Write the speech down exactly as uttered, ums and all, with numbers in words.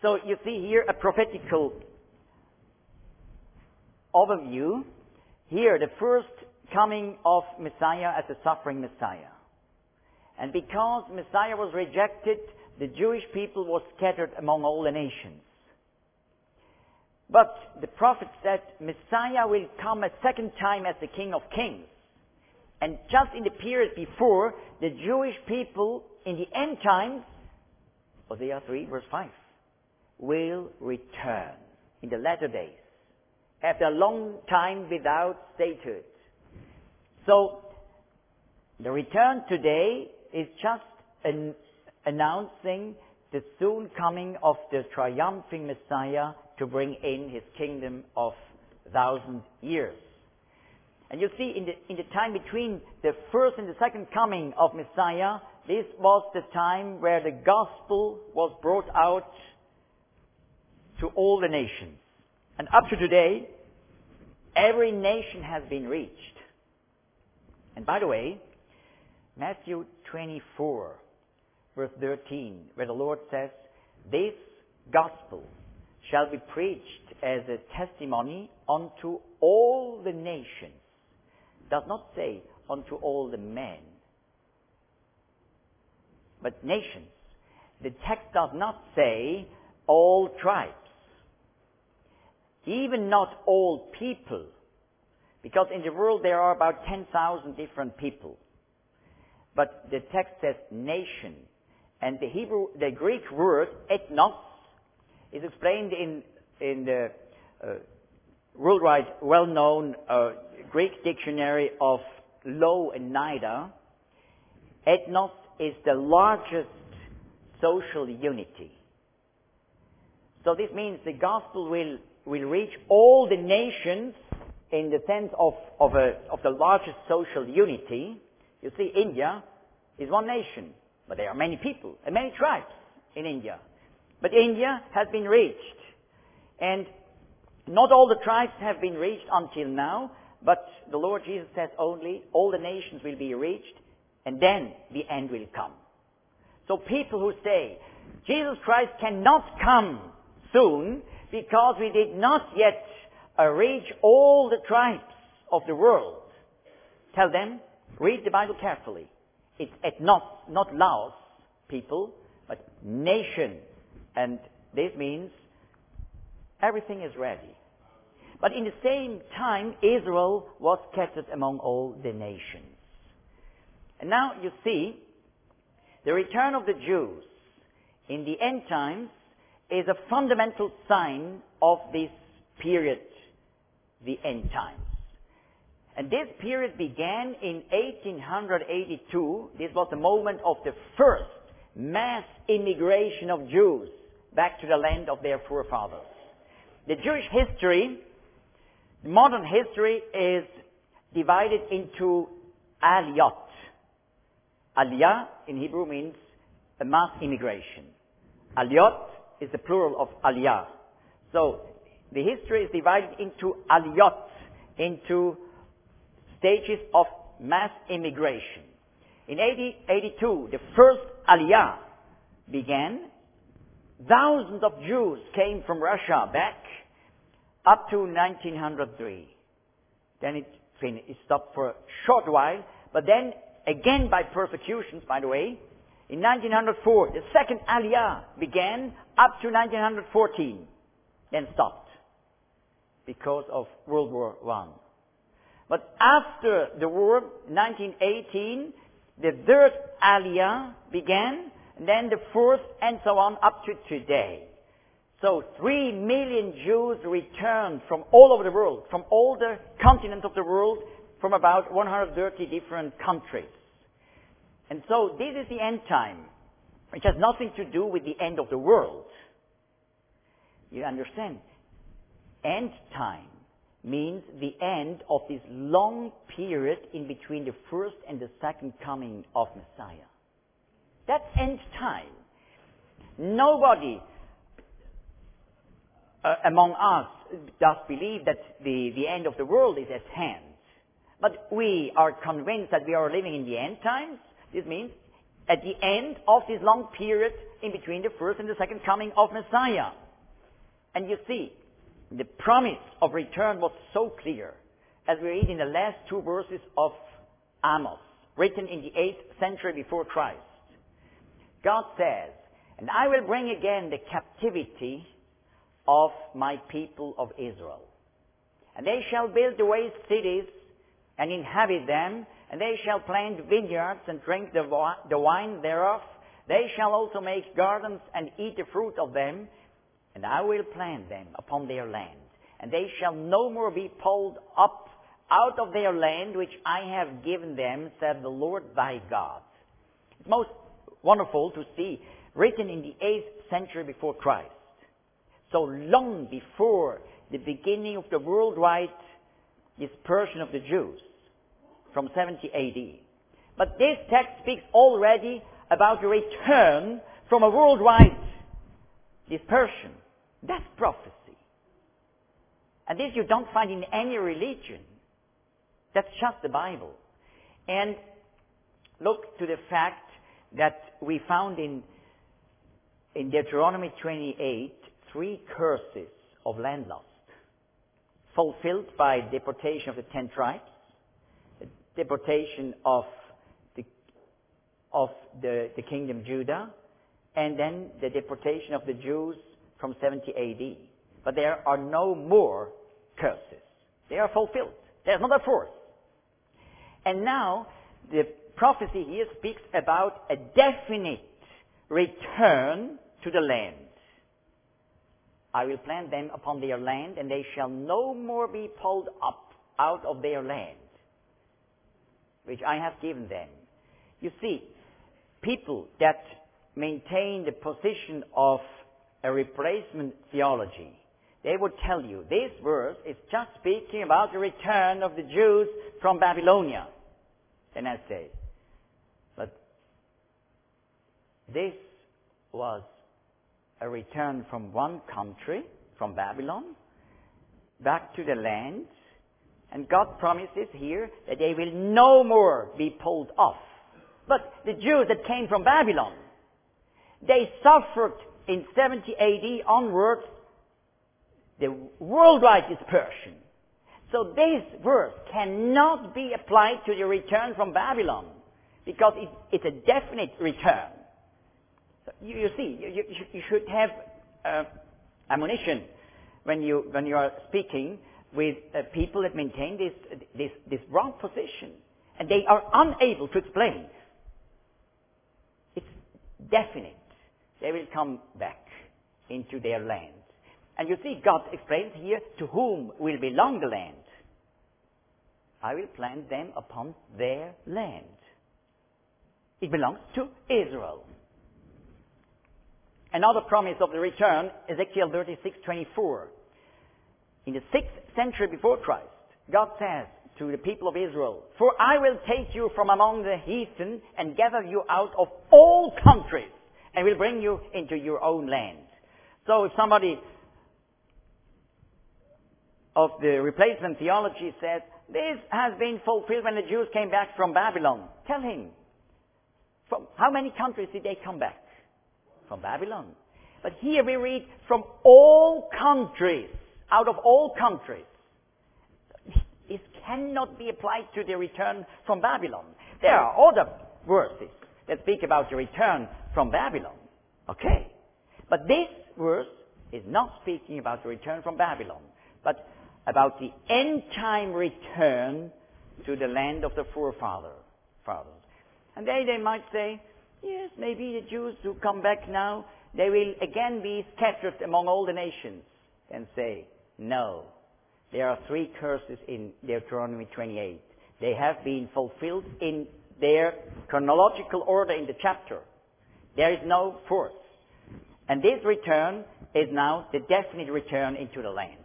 So you see here a prophetical overview. Here, the first coming of Messiah as a suffering Messiah. And because Messiah was rejected, the Jewish people was scattered among all the nations. But the prophet said Messiah will come a second time as the King of Kings. And just in the period before, the Jewish people in the end times, Hosea three verse five, will return in the latter days, after a long time without statehood. So, the return today is just an announcing the soon coming of the triumphing Messiah to bring in his kingdom of thousand years. And you see, in the, in the time between the first and the second coming of Messiah, this was the time where the gospel was brought out to all the nations. And up to today, every nation has been reached. And by the way, Matthew twenty-four, verse thirteen, where the Lord says, "This gospel shall be preached as a testimony unto all the nations." Does not say unto all the men, but nations. The text does not say all tribes, even not all people, because in the world there are about ten thousand different people. But the text says nation, and the Hebrew, the Greek word ethnos is explained in in the uh, worldwide well-known uh, Greek dictionary of Lowe and Nida. Ethnos is the largest social unity. So this means the gospel will will reach all the nations in the sense of of a of the largest social unity. You see, India is one nation, but there are many people and many tribes in India. But India has been reached. And not all the tribes have been reached until now, but the Lord Jesus says only all the nations will be reached, and then the end will come. So people who say, Jesus Christ cannot come soon because we did not yet uh, reach all the tribes of the world, tell them, read the Bible carefully. It's ethnos, not Laos people, but nation. And this means everything is ready. But in the same time, Israel was scattered among all the nations. And now you see, the return of the Jews in the end times is a fundamental sign of this period, the end times. And this period began in eighteen eighty-two. This was the moment of the first mass immigration of Jews back to the land of their forefathers. The Jewish history, modern history, is divided into aliyot. Aliyah in Hebrew means a mass immigration. Aliyot is the plural of aliyah. So the history is divided into aliyot, into stages of mass immigration. In eighteen eighty-two, the first aliyah began. Thousands of Jews came from Russia back up to nineteen oh three. Then it finished. It stopped for a short while, but then again by persecutions, by the way, in nineteen oh four, the second aliyah began up to nineteen fourteen, then stopped because of World War One. But after the war, nineteen eighteen, the third aliyah began, and then the fourth, and so on up to today. So three million Jews returned from all over the world, from all the continents of the world, from about one hundred thirty different countries. And so this is the end time, which has nothing to do with the end of the world. You understand? End time means the end of this long period in between the first and the second coming of Messiah. That's end time. Nobody uh, among us does believe that the, the end of the world is at hand. But we are convinced that we are living in the end times. This means at the end of this long period in between the first and the second coming of Messiah. And you see, the promise of return was so clear, as we read in the last two verses of Amos, written in the eighth century before Christ. God says, "And I will bring again the captivity of my people of Israel. And they shall build the waste cities and inhabit them, and they shall plant vineyards and drink the, wi- the wine thereof. They shall also make gardens and eat the fruit of them, and I will plant them upon their land. And they shall no more be pulled up out of their land which I have given them, said the Lord thy God." It's most wonderful to see, written in the eighth century before Christ, so long before the beginning of the worldwide dispersion of the Jews from seventy A D. But this text speaks already about the return from a worldwide dispersion. That's prophecy. And this you don't find in any religion. That's just the Bible. And look to the fact that we found in, in Deuteronomy twenty-eight three curses of land lost, fulfilled by deportation of the ten tribes, the deportation of the, of the, the kingdom Judah, and then the deportation of the Jews from seventy A D. But there are no more curses. They are fulfilled. There's not a fourth. And now, the prophecy here speaks about a definite return to the land. "I will plant them upon their land, and they shall no more be pulled up out of their land, which I have given them." You see, people that maintain the position of a replacement theology, they would tell you this verse is just speaking about the return of the Jews from Babylonia. Then I say, but this was a return from one country, from Babylon, back to the land. And God promises here that they will no more be pulled off. But the Jews that came from Babylon, they suffered in seventy A D onwards the worldwide dispersion. So this verse cannot be applied to the return from Babylon, because it, it's a definite return. So you, you see, you, you, you should have uh, ammunition when you when you are speaking with uh, people that maintain this this this wrong position, and they are unable to explain. It's definite. They will come back into their land. And you see, God explains here to whom will belong the land. "I will plant them upon their land." It belongs to Israel. Another promise of the return, Ezekiel thirty-six twenty-four. In the sixth century before Christ, God says to the people of Israel, "For I will take you from among the heathen and gather you out of all countries, and will bring you into your own land." So if somebody of the replacement theology says, this has been fulfilled when the Jews came back from Babylon, tell him, from how many countries did they come back? From Babylon. But here we read, from all countries, out of all countries. This cannot be applied to the return from Babylon. There are other verses that speak about the return from Babylon. Okay. But this verse is not speaking about the return from Babylon, but about the end-time return to the land of the forefathers. And they, they might say, yes, maybe the Jews who come back now, they will again be scattered among all the nations. And say, no. There are three curses in Deuteronomy twenty-eight. They have been fulfilled in their chronological order in the chapter. There is no fourth. And this return is now the definite return into the land.